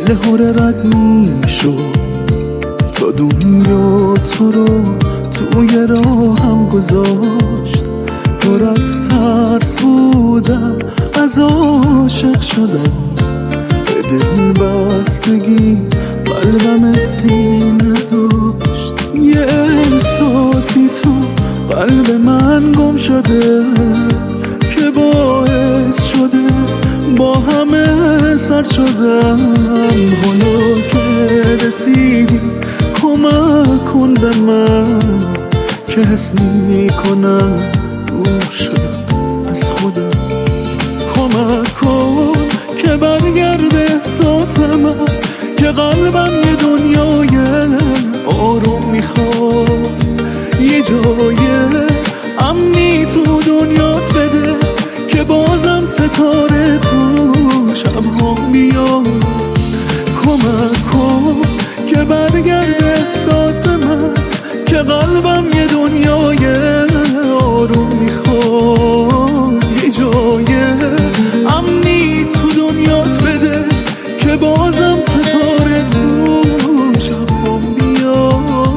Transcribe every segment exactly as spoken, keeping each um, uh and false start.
دل هره رد میشد تا دنیا تو رو توی راهم گذاشت. پر از ترس بودم از عاشق شدم، به دل بستگی قلبم سینه داشت. یه احساسی تو قلب من گم شده که باعث شده با همه سر شدم. حالا که رسیدی کمک کن به من که حس میکنم دور شدم از خودم. کمک کن که برگرد احساس من که قلبم یه دنیای آروم میخواد. یه جای امنی تو دنیات بده که بازم ستاره تو شبها بیاد. کمک کن که برگرد احساس من که قلبم یه دنیای آروم میخواد. یه جای امنی تو دنیات بده که بازم ستاره تو شبها بیاد.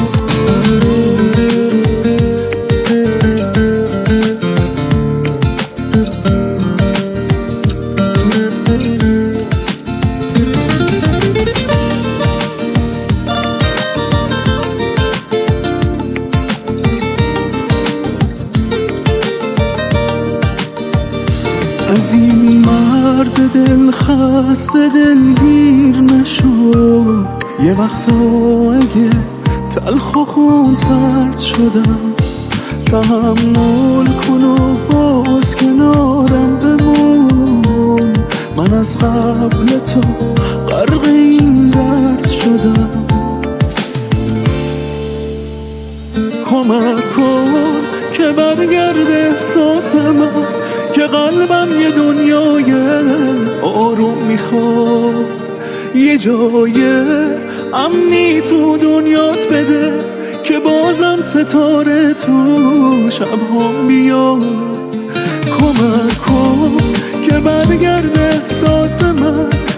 از این مرد دل خسته دلگیر نشو. یه وقتا اگه تلخ و خون سرد شدم تحمل کن و باز کنارم بمون. من از قبل تو غرق این درد شدم. کمک کن که برگرد احساس من که قلبم یه دنیای آروم میخواد. یه جای امنی تو دنیات بده که بازم ستاره تو شبها بیاد. کمک کن که برگرد احساس من